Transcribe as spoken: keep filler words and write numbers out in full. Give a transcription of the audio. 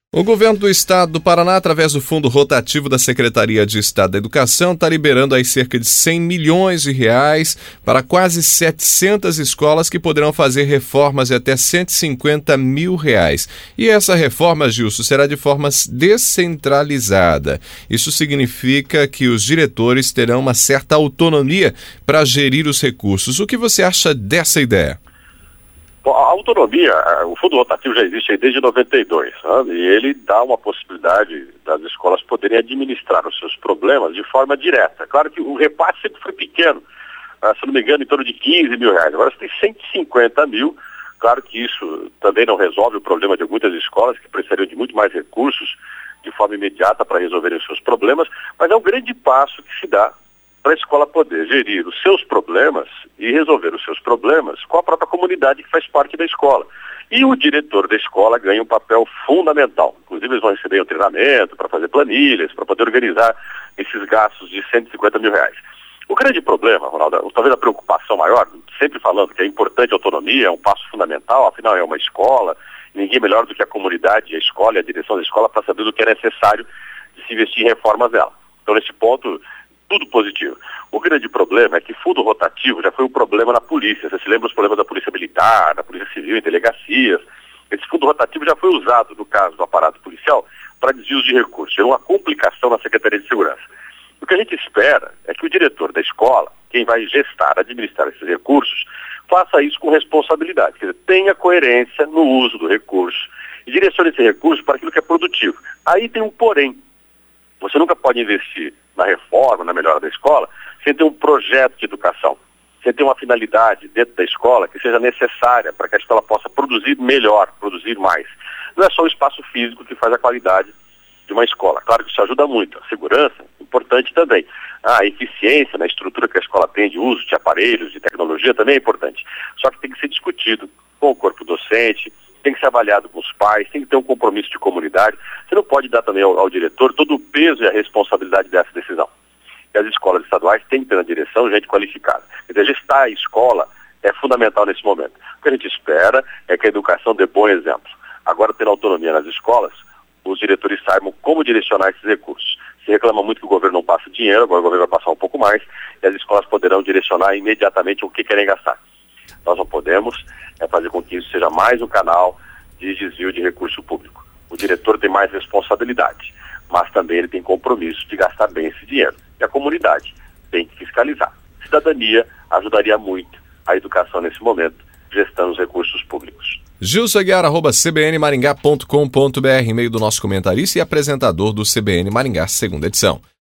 O governo do estado do Paraná, através do fundo rotativo da Secretaria de Estado da Educação, está liberando aí cerca de cem milhões de reais para quase setecentas escolas que poderão fazer reformas de até cento e cinquenta mil reais. E essa reforma, Gilson, será de forma descentralizada. Isso significa que os diretores terão uma certa autonomia para gerir os recursos. O que você acha dessa ideia? A autonomia, o fundo rotativo já existe aí desde noventa e dois, né? E ele dá uma possibilidade das escolas poderem administrar os seus problemas de forma direta. Claro que o repasse sempre foi pequeno, se não me engano, em torno de quinze mil reais. Agora você tem cento e cinquenta mil, claro que isso também não resolve o problema de muitas escolas que precisariam de muito mais recursos de forma imediata para resolverem os seus problemas, mas é um grande passo que se dá para a escola poder gerir os seus problemas e resolver os seus problemas com a própria comunidade que faz parte da escola. E o diretor da escola ganha um papel fundamental. Inclusive eles vão receber um treinamento para fazer planilhas, para poder organizar esses gastos de cento e cinquenta mil reais. O grande problema, Ronaldo, talvez a preocupação maior, sempre falando que é importante a autonomia, é um passo fundamental, afinal é uma escola, ninguém melhor do que a comunidade, a escola e a direção da escola para saber do que é necessário de se investir em reformas dela. Então nesse ponto, tudo positivo. O grande problema é que fundo rotativo já foi um problema na polícia. Você se lembra dos problemas da polícia militar, da polícia civil, em delegacias. Esse fundo rotativo já foi usado, no caso do aparato policial, para desvios de recursos. É uma complicação na Secretaria de Segurança. O que a gente espera é que o diretor da escola, quem vai gestar, administrar esses recursos, faça isso com responsabilidade. Quer dizer, tenha coerência no uso do recurso e direcione esse recurso para aquilo que é produtivo. Aí tem um porém. Você nunca pode investir na reforma, na melhora da escola, sem ter um projeto de educação, sem ter uma finalidade dentro da escola que seja necessária para que a escola possa produzir melhor, produzir mais. Não é só o espaço físico que faz a qualidade de uma escola. Claro que isso ajuda muito. A segurança, importante também. A eficiência na estrutura que a escola tem de uso de aparelhos, de tecnologia, também é importante. Só que tem que ser discutido com o corpo docente, tem que ser avaliado com os pais, tem que ter um compromisso de comunidade. Você não pode dar também ao, ao diretor todo o peso e a responsabilidade dessa decisão. E as escolas estaduais têm que ter na direção gente qualificada. Quer dizer, gestar a escola é fundamental nesse momento. O que a gente espera é que a educação dê bom exemplo. Agora, tendo autonomia nas escolas, os diretores saibam como direcionar esses recursos. Se reclama muito que o governo não passa dinheiro, agora o governo vai passar um pouco mais, e as escolas poderão direcionar imediatamente o que querem gastar. Nós não podemos é fazer com que isso seja mais um canal de desvio de recurso público. O diretor tem mais responsabilidade, mas também ele tem compromisso de gastar bem esse dinheiro. E a comunidade tem que fiscalizar. Cidadania ajudaria muito a educação nesse momento, gestando os recursos públicos. Gilson Aguiar, arroba c b n maringá ponto com ponto b r, e-mail do nosso comentarista e apresentador do C B N Maringá, segunda edição.